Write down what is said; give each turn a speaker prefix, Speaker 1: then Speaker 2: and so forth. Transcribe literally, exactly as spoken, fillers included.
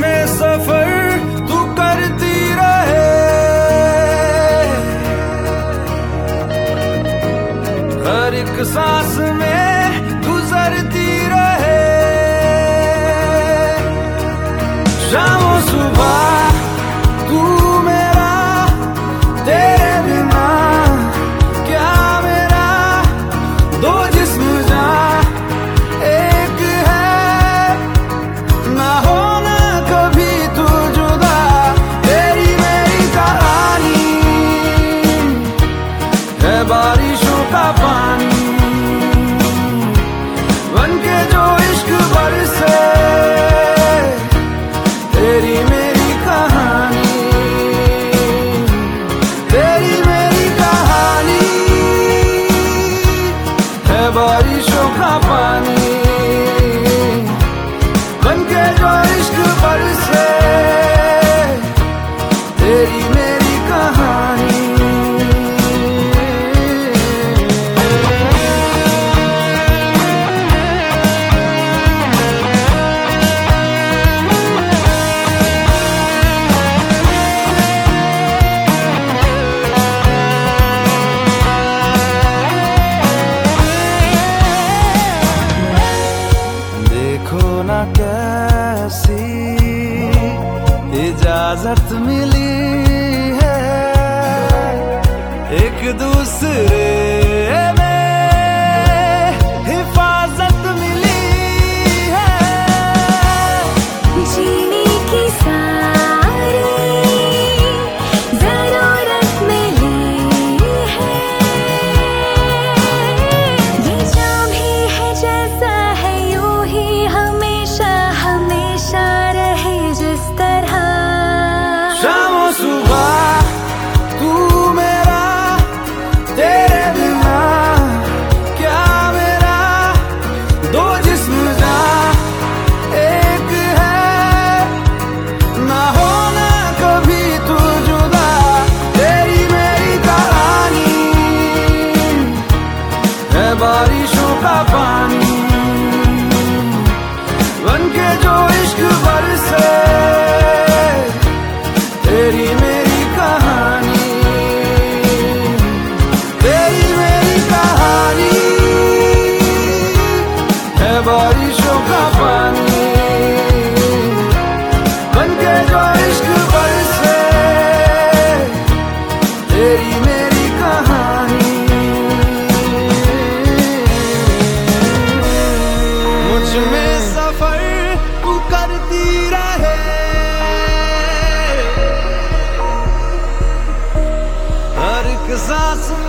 Speaker 1: में सफर तू करती रहे, हर एक सांस में गुजरती रहे। शामों सुबह तू मेरा, तेरे बिना क्या मेरा, दो जिस्म जा एक है, ना होना कभी तू जुदा। तेरी मेरी कहानी है बारिशों का पानी, बनके जो इश्क बरसे, तेरी मेरी कहानी, तेरी मेरी कहानी है बारिशों का पानी, बनके जो इश्क बरसे, तेरी मेरी कहानी। देखो ना कैसी इजाजत मिली है, एक दूसरे में हिफाजत मिली है।
Speaker 2: जीने की सारी जरूरत मिली है, ये जो भी है जैसा है यूं ही हमेशा हमेशा रहे जिस तरह।
Speaker 1: शामों सुबह तू मेरा, तेरे बिना क्या मेरा, दो जिस्म जा एक है, ना होना कभी तू जुदा। तेरी मेरी कहानी है बारिशों का पानी, बनके जो इश्क बरसे, तेरी मेरी कहानी, तेरी मेरी कहानी है बारिशों का पानी, बनके जो इश्क बरसे, तेरी मेरी कहानी। मुझ में सफर तू करती रहे, हर एक सांस